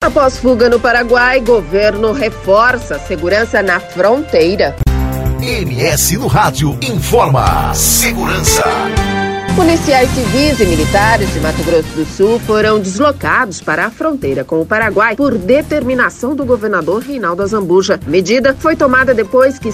Após fuga no Paraguai, governo reforça a segurança na fronteira. MS no Rádio informa. Segurança. Policiais civis e militares de Mato Grosso do Sul foram deslocados para a fronteira com o Paraguai por determinação do governador Reinaldo Azambuja. A medida foi tomada depois que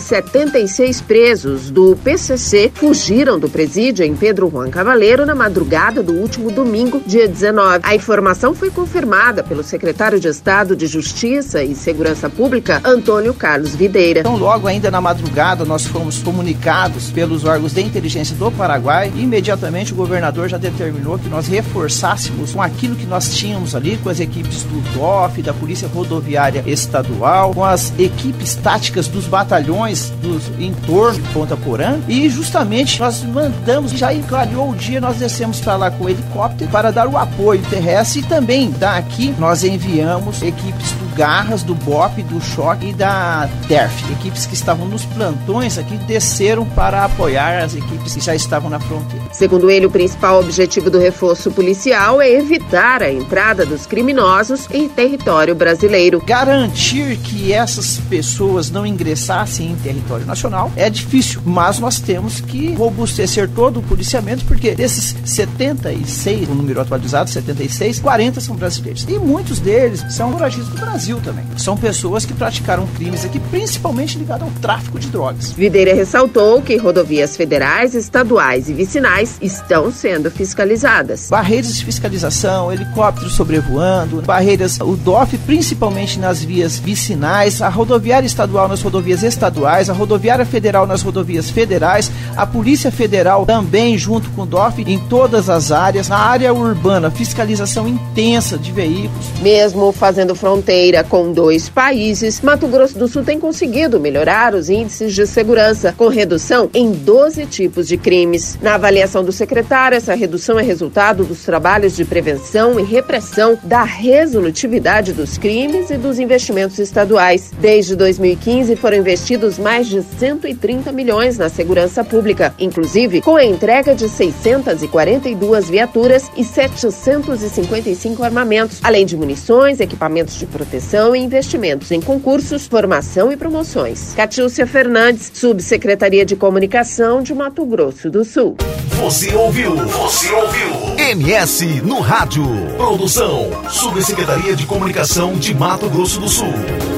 76 presos do PCC fugiram do presídio em Pedro Juan Cavaleiro na madrugada do último domingo, dia 19. A informação foi confirmada pelo secretário de Estado de Justiça e Segurança Pública, Antônio Carlos Videira. Então, logo ainda na madrugada, nós fomos comunicados pelos órgãos de inteligência do Paraguai e imediatamente o governador já determinou que nós reforçássemos com aquilo que nós tínhamos ali, com as equipes do DOF, da Polícia Rodoviária Estadual, com as equipes táticas dos batalhões do entorno de Ponta Porã, e justamente nós mandamos, já clareou o dia, nós descemos para lá com o helicóptero para dar o apoio terrestre, e também daqui nós enviamos equipes do Garras, do BOP, do Choque e da DERF, equipes que estavam nos plantões aqui, desceram para apoiar as equipes que já estavam na fronteira. Segundo ele, o principal objetivo do reforço policial é evitar a entrada dos criminosos em território brasileiro. Garantir que essas pessoas não ingressassem em território nacional é difícil, mas nós temos que robustecer todo o policiamento, porque desses 76, o número atualizado, 76, 40 são brasileiros. E muitos deles são foragidos do Brasil também. São pessoas que praticaram crimes aqui, principalmente ligados ao tráfico de drogas. Videira ressaltou que rodovias federais, estaduais e vicinais estão sendo fiscalizadas. Barreiras de fiscalização, helicópteros sobrevoando, barreiras, o DOF principalmente nas vias vicinais, a rodoviária estadual nas rodovias estaduais, a rodoviária federal nas rodovias federais, a Polícia Federal também junto com o DOF em todas as áreas. Na área urbana, fiscalização intensa de veículos. Mesmo fazendo fronteira com 2 países, Mato Grosso do Sul tem conseguido melhorar os índices de segurança, com redução em 12 tipos de crimes. Na avaliação do secretário, essa redução é resultado dos trabalhos de prevenção e repressão, da resolutividade dos crimes e dos investimentos estaduais. Desde 2015, foram investidos mais de 130 milhões na segurança pública, inclusive com a entrega de 642 viaturas e 755 armamentos, além de munições, equipamentos de proteção e investimentos em concursos, formação e promoções. Catiúcia Fernandes, Subsecretaria de Comunicação de Mato Grosso do Sul. Você ouviu MS no Rádio. Produção, Subsecretaria de Comunicação de Mato Grosso do Sul.